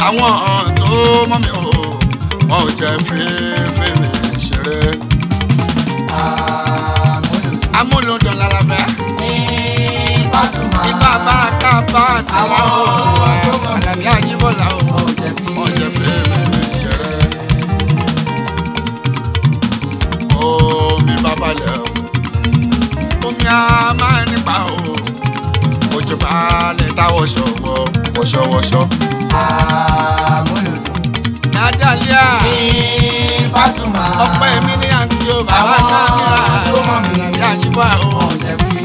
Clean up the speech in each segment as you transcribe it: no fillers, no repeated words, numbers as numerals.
àwọn tó mọ̀ mí o wọn ò jẹ́ fèrè ṣeré. amúlùdùn lálàbẹ́ ibà báraka bá àṣàlá o àlàbí àjíbọ̀lá o wọn ò jẹ́ fèrè ṣeré. omi bàbálẹ̀ o omi a máa nípa o ojú balẹ̀ táwọ̀ ṣọ̀wọ́ wọ́ṣọ́wọ́ṣọ́. amúlùdùn Nadalia Pasuma ọpẹ́ mi ní àǹtí o bàbá kámẹ́rà tó mọ̀ mí àlàbí àjíbọ̀ o. ọ̀jẹ̀ fi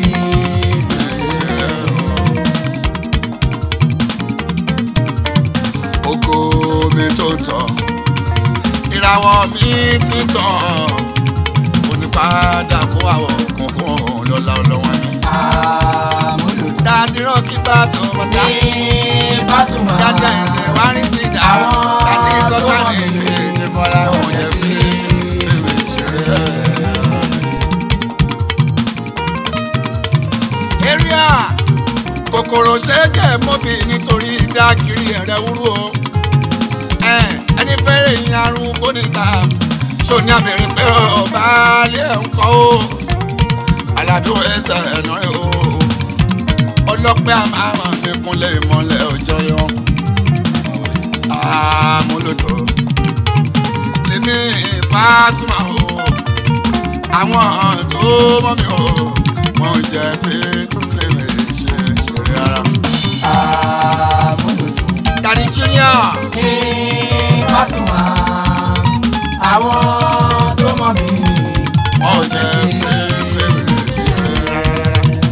Ògo mi tó tàn ìràwọ̀ mi ti tàn onípadà kó àwọ̀ kúnkún lọ́la ọlọ́wọ́ mi. amúlùdùn dádìrọ̀ kí bá tó bàtà Pasuma dáadáa ẹ̀jẹ̀ wá rí sí ìdá àti ìsọ́tà ní ìdíje bọ́lá ọ̀jẹ̀ fi bèbè ṣeré. area kòkòrò ṣe é jẹ́ mọ́bì nítorí dákìrì ẹ̀rẹ́ wúrú o. ẹni fẹ́rẹ̀ yín arún bóníta ṣó ní abẹ́rẹ́ pé ọba alẹ́ ń kọ́ o. alábí wo ẹsẹ̀ ẹ̀nà rẹ̀ o. ọlọ́pẹ́ àmàmà mi kúnlẹ̀ ìmọ̀lẹ̀ ọjọ́ yan. amúlòdò lèmi Pasuma o. àwọn tó mọ̀ mí o wọn ò jẹ́ fèrè ṣeré rárá. amúlùdùn Daddy Junior Pasuma àwọn tó mọ̀ mí wọn ò jẹ́ fèrè ṣeré rárá.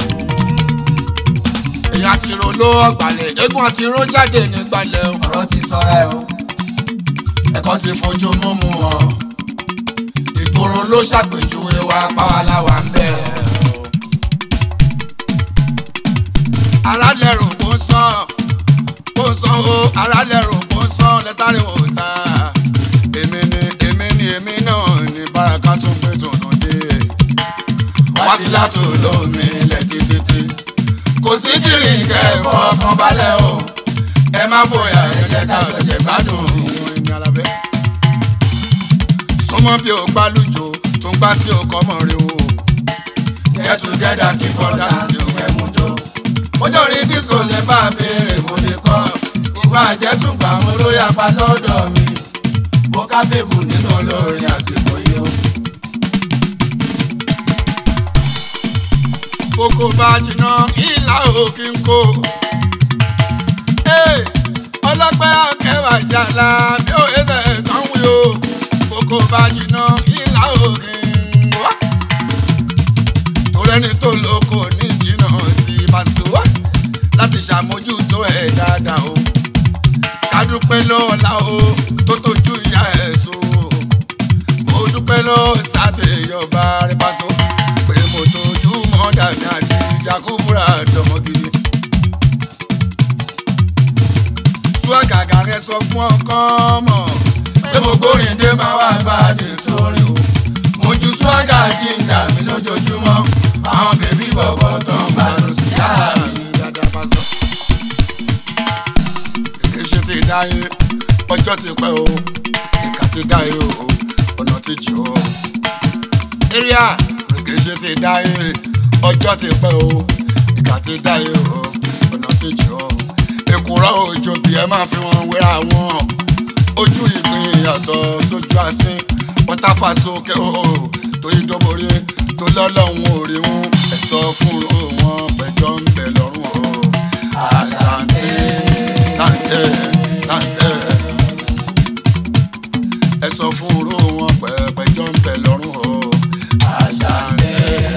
èèyàn àti ro ló ọgbàlẹ̀ eégún àti ro jáde nígbàlẹ̀ o. ọ̀rọ̀ ti sọ̀rọ̀ ẹ̀ o ẹ̀kọ́ ti fojú múmu ọ̀ ìgboro ló ṣàpèjúwe wa pàwọ́láwà ń bẹ̀rẹ̀. alálẹ̀rù kò sàn o alálẹ̀rù kò sàn lẹ́sàrè òòtà èmi náà ní báràkà tún pé tuntun dé. wá sí látò lómi ilẹ̀ títí kò sí kiri kẹfọ́ kan balẹ̀ o ẹ má bóyá ẹ jẹ́ ká jẹ gbádùn. súnmọ́ bí o gbálùjò tó ń gbá tí o kọ́ mọ̀ rí o. get together kí bọ́dà sí òkè mú jó. ojú orin disco lè bá a béèrè mo lè kọ́ ìwà àjẹtùgbà mo ló yà pa sọ́dọ̀ mi mo ká bèbù nínú olórin àsìkò yìí o. kókó bá jiná ìlà òkè ń kó. ọlọ́pẹ́ akẹ́wà jàlá bí ó ẹsẹ̀ tán wí o. kókó bá jiná ìlà òkè ń wá. torẹ́ni tó lóko ní jìnnà sí pàṣẹ láti ṣàmójútó ẹ̀ dáadáa o. kádúpẹ́ lọ́la o tó tójú ìyá ẹ̀ so. mo dúpẹ́ lọ́ọ́ sátẹ̀yọba rẹ̀ pàṣẹ pé mo tójú mọ́dà ní àdìjà kó búra dọ̀mọ́ gidi. Swagga rẹ sọ fún ọkàn mọ̀ pé mo gbórin dé máa wá gbàdé sórí o. mo ju Swagga jíǹda mi lójoojúmọ́ àwọn bèbí bọ̀bọ̀ tó ń gbàdùn sí àmì. dáadáa bá sọ. Èkéṣe ti dáyé ọjọ́ ti pẹ́ o ìkà ti dáyé o ọ̀nà ti jì o. area èkéṣe ti dáyé ọjọ́ ti pẹ́ o ìkà ti dáyé o ọ̀nà ti jì o. èkùrọ́ òjò bí ẹ máa fi wọn wéra wọn ojú ìpín ìyàtọ̀ sójú àsín pọ́táfà sókè o tó ìdóborí tó lọ́lọ́run orí wọn ẹ̀ sọ fún wọn pẹ̀jọ́ ń bẹ̀ lọ́rùn o. Asante tante ẹ sọ fún oró wọn pẹ̀jọ́ ń bẹ̀ lọ́rùn o. Asante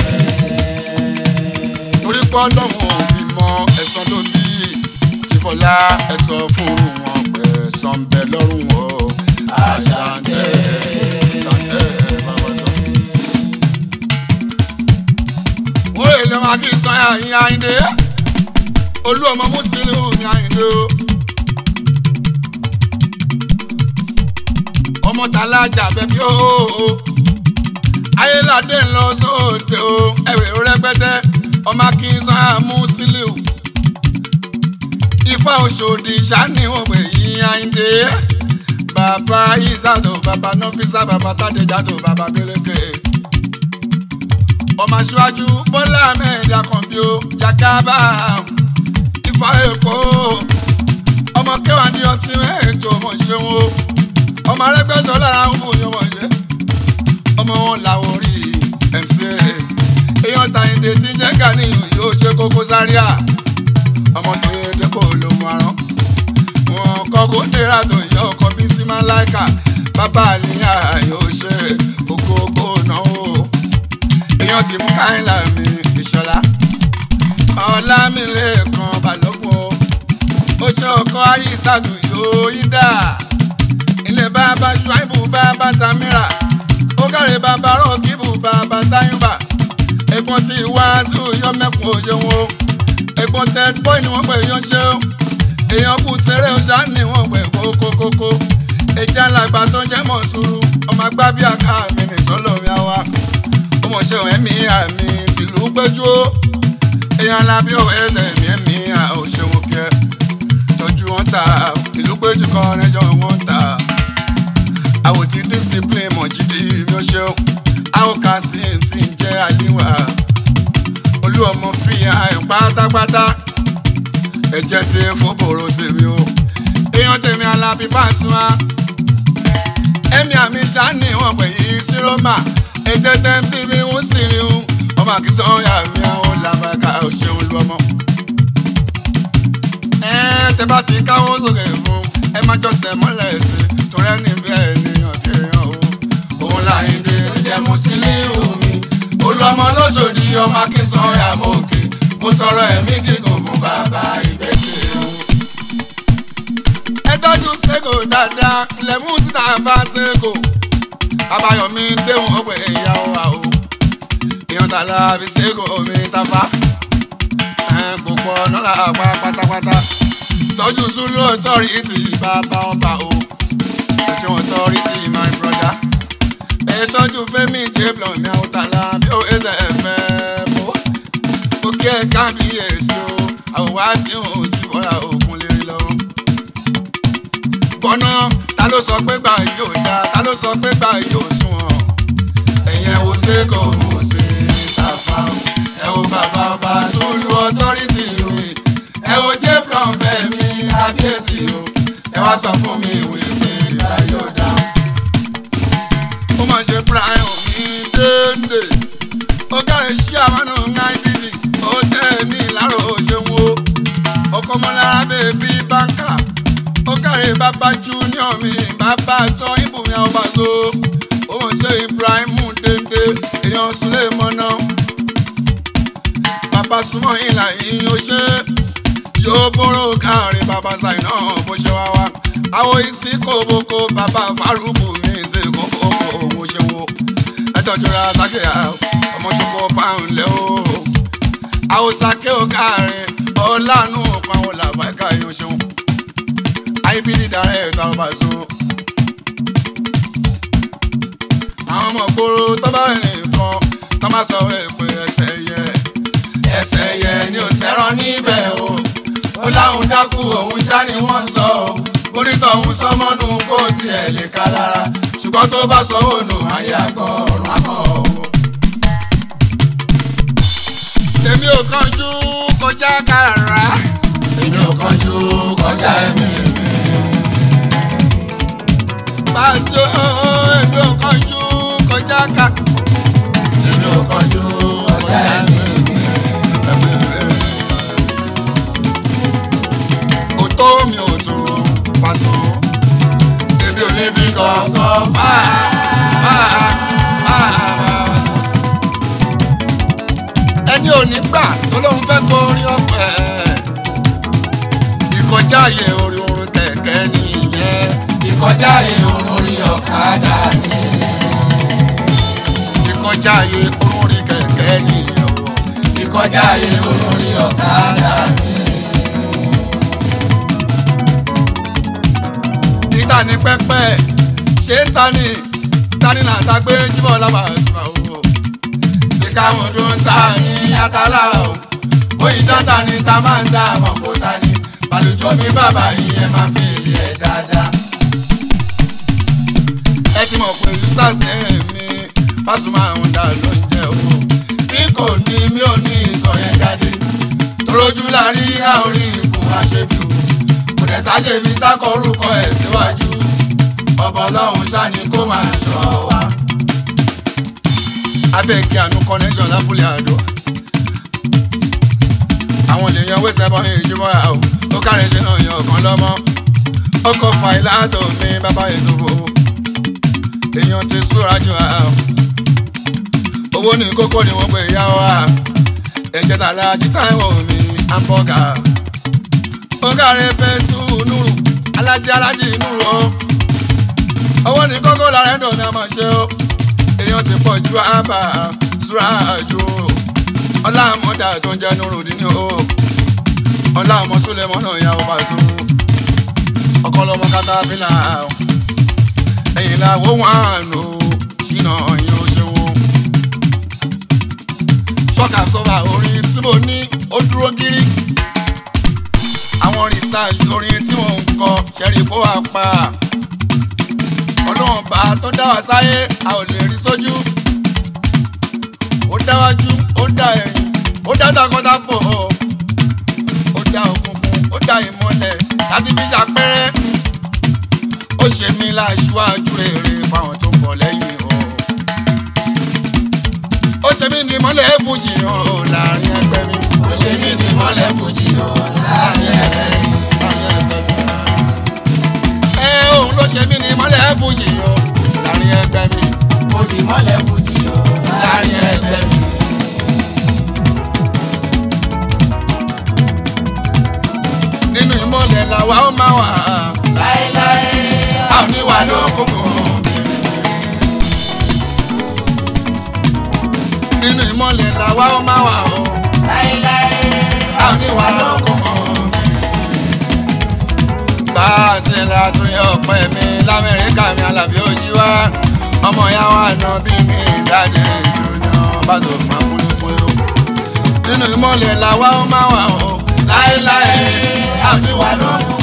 torí pọ́ lọ́wọ́n òbí mọ ẹ̀sán ló bí jíbọ́lá ẹ sọ fún wọn pẹ̀sán ń bẹ̀ lọ́rùn o. Asante tante bàbá sọ. wọ́n èlé wọn kí sọ ẹ̀yìn Àyìndé olú ọmọ Mùsílíù ní Àyìndé o. ọmọ tàlájà bẹbí o ayéládé ńlọ sóde o ẹwẹ rẹpẹtẹ ọmọ Akínsán Mùsílíù Ifá Òṣòdì ṣáni wọn pè yín Àyìndé. Bàbá Ìsàdò, bàbá Nọ́físà, bàbá Tádéjàdò, bàbá Bélèké. Ọmọ aṣáájú Bọ́lá Ahmed Akànbí o, Jàkábà. Ifá Èkó. Ọmọ kẹwàá ní ọtí mẹ́ẹ̀ẹ́tò ọmọ ṣeun o. Ọmọ Arẹ́gbẹ́ṣọlá ń fún yín ọmọ ṣe. Ọmọ wọn làwọn orí MC. Èèyàn Tàyìndé tí ń jẹ́ Gàníyàn yóò ṣe Kókó Zaria. Ọmọ tó yẹ dépò ló mú arán. Wọn kọ́kọ́ dèrà tó yọ ọkọ̀ bí sí Máláìkà. Bàbá àlìyá yóò ṣe ògógó náà o. Èèyàn ti mú Káyìnlá mi Ìṣọ̀lá. Ọlámilẹ́kan Balógun o. Ó ṣe ọkọ̀ Àyíṣàdù yóò yín dà. Ilé bàbá Ṣuaibu bàbá Tamira. Ó kárẹ̀ bàbá Rọ́kìbù bàbá Táyùbà. Ẹ̀gbọ́n ti Wàásù yọ mẹ́kùn òye wọn o. Ẹ̀gbọ́n Ted Boy ni wọ́n pè yán ṣe o. Èèyàn kù tẹ́rẹ̀ ọ̀ṣà ni wọ́n pè kókókókó. Ẹja làgbà tó ń jẹ́ Mọ̀súrù. Ọmọ agbá bí àká mi ní sọ́lọ́mi àwa. Ọmọ ṣe ẹ̀mí àmì tìlú péjú o. Èèyàn lábí ò ẹsẹ̀ mi ẹ̀mí àòṣèwọ̀n kẹ́. Tọ́jú wọn ta ìlú péjú kan ẹjọ́ wọn ta. Àwòtí discipline mọ̀ jíjí mi ò ṣeun. Àwọn kan sì ti ń jẹ́ àlíwá. Olú ọmọ fi hàn pátápátá. Ẹ̀jẹ̀ ti fòbòrò tèmi o. Èèyàn tèmi Alábí Pasuma. Ẹ̀mí àmì ṣáni wọn pè yí sí Roma. Ẹ̀jẹ̀ tẹ́ǹsì bí wọ́n sì rí un. Ọmọ àkísàn yà mí àwọn làbàkà òṣèlú lu ọmọ. Tẹ bá ti káwọ́ sókè fún. Ẹ má jọ́sẹ̀ mọ́lẹ̀ sí. Torí ẹni bí ènìyàn kéèyàn o. Òun l'Àyìndé tó jẹ́ Musiliu mi. Olúọmọ l'Óṣòdì ọmọ akínsàn yà mọ́kè. Mo tọrọ ẹ̀mí gígùn fún bàbá ìbẹ́kẹ̀ o. Ẹ tọ́jú Sego dáadáa, lẹ́mú síta bá Sego. Àbáyọ̀mí déhùn ọgbẹ̀ ìyàwó wa o. Èèyàn tààlà bí Sego mi tafa. Gbogbo ọ̀nà làpá pátápátá. Tọ́jú Zulu authority bàbá ọba o. Ẹ̀ṣẹ̀ authority my brother. Ẹ tọ́jú Fẹ́mi Jébùlọ̀ mi àwọn tààlà bí ó ẹsẹ̀ ẹ̀fẹ̀ mọ́. Òkè kábíyèsí o, àwòwá sí òjì bọ́ra òkun lérí lọ́wọ́. Bọ́nà ta ló sọ pé gbà yóò dá, ta ló sọ pé gbà yóò sùn ọ̀. Ẹ̀yẹn wo Sego mo ṣe Tafa. Ẹ wo bàbá ọba Zulu authority o. Ẹ wo Jébùlọ̀ Fẹ́mi kábíyèsí o. Ẹ wá sọ fún mi ìwé pé gbà yóò dá. Ó máa ṣe Brian ní déndé. Ó káre ṣí àwọn náà ń IBD. Ó tẹ́ ní ìlàrọ̀ òṣèwò. Ọkọ̀ mọ́lára bèbí báńkà. Ó káre bàbá Junior mi. Bàbá tọ́ ìbùnmi àwọn bàzó. Ó mọ̀ ṣe Ibrahim déndé. Èèyàn Súlẹ̀ mọ́nà. Bàbá súnmọ́ ìlà yìí ó ṣe. Yóò bóró káre bàbá Ṣáínà bó ṣe wá wá. Àwọn ìsí kòbókò bàbá Fárúkù mi ṣe kókó òun ṣe wo. Ẹ tọ́jú ra sáké ọmọ ṣoko pound lẹ́ o. Àwọn sáké ò káre ọ̀lànà pàwọn làbáìka yóò ṣeun. IBD dára ẹ̀ka ọba so. Àwọn ọmọ gbòòrò tó bá rìn nìkan tó má sọ pé ẹsẹ̀ yẹ. Ẹsẹ̀ yẹ ni ò sẹ́ràn níbẹ̀ o. Ó láwọn dákú òun ṣá ni wọ́n sọ o. Onítọ̀ òun sọmọ́nù kó tiẹ̀ lè ká lára. Ṣùgbọ́n tó bá sọ ònù ayé àgọ́ ọ̀run àmọ́ o. Èmi ò kánjú kọjá kàrà. Èmi ò kánjú kọjá ẹ̀mí mi. Pàṣẹ èmi ò kánjú kọjá kà. Èmi ò kánjú kọjá ẹ̀mí mi. Òtó mi ò tó Paso. Èmi ò ní fi gọ̀ọ̀gọ̀ fà á. Ẹni ò ní gbà tó lóun fẹ́ torí ọ̀fẹ́. Ìkọjá ààyè orí orin kẹ̀kẹ́ nìyẹn. Ìkọjá ààyè orí ọ̀kadà ni. Ìkọjá ààyè orí kẹ̀kẹ́ nìyẹn. Ìkọjá ààyè orí ọ̀kadà ni. Títà ní pẹ́pẹ́ ṣé ń tani náà ta gbé jíbọ̀ lábàásùmá o. Tí káwọn ọdún ta ní àtàlà o. Oyinṣẹ́ ta ni ta máa ń dá àmọ́ kó ta ni. Balùjọ àsìkò mi bàbá yìí ẹ máa fi ilé ẹ̀ dáadáa. ẹ ti mọ̀ pé usas ní èmi Pasuma ń dà ló ń jẹ́ o. bí kò ní mi ò ní ìsọ̀ yẹn jáde torójú la rí àórí ìfún àṣebí o kò dẹ̀ sáṣebí tákọ̀ orúkọ ẹ̀ síwájú ọ̀bọ̀ ọlọ́run ṣáni kó máa ṣọ́ wa. abẹ́ẹ̀kì àánú connection lábúlé àdó àwọn lè yan wẹ́sẹ̀ bọ́ ìjùmọ̀ra o ó kárẹ̀ ṣe náà yan ọ̀kan lọ́mọ ọkọ̀ fàìlà tó mi bàbá ìṣòfò èèyàn ti súra jù á owó ní kókó ni wọ́n pè yá wa ẹ̀jẹ̀ tààrà títà ẹ̀wọ̀n mi hamburger ó kárẹ̀ pẹ̀sù nùrù alájí nùrù o owó ní kókó lára ẹ̀dọ̀ ni a máa ṣe o èèyàn ti pọ̀ ju àbá súra jù ọlá àmọ́dá tó ń jẹ́ nùrù dín ní o ọlá àmọ́ súlẹ̀ mọ́nà ìyàwó bá so ọkọ lọmọ katapila ẹ̀yìn làwọ̀ wọn lò ṣìnà yín ó ṣe wọn. ṣọ́kà sọ́ba orin tí mo ní ó dúró gírí àwọn research orin tí mo ń kọ ṣẹ́rí kó wá pa ọlọ́run bá tó dá wa sáyé a ò lè rí sójú ó dá wájú ó dá ẹ̀yìn ó dá takọ́tàpọ̀ ó dá òkùnkùn ó dá ìmọ́lẹ̀ láti fi ṣàpẹrẹ ó ṣe mí láṣíwájú rere fáwọn tó ń bọ̀ lẹ́yìn o ó ṣe mí ní mọ́lẹ̀ fújì o láàrin ẹgbẹ́ mi ó ṣe mí ní mọ́lẹ̀ fújì o láàrin ẹgbẹ́ mi. òun ló ṣe mí ní mọ́lẹ̀ fújì o láàrin ẹgbẹ́ mi. mo sì mọ́lẹ̀ fújì o láàrin ẹgbẹ́ mi. nínú ìmọ̀lẹ̀ làwa ó máa wà. láéláé a ò ní wà lókùnkùn bìrìbìrì. nínú ìmọ̀lẹ̀ làwa ó máa wà o. láéláé a ò ní wà lókùnkùn bìrìbìrì. bá a ṣe ra àtúnyẹ ọ̀pẹ mi lamẹ́ríkà mi Alábí òjì wá ọmọ ìyá wa nà bí mi dáadé junior bá tó máa kúlẹ̀kúlẹ̀ o. nínú ìmọ̀lẹ̀ làwa ó máa wà o. láéláé a ò ní wà lókùnkùn.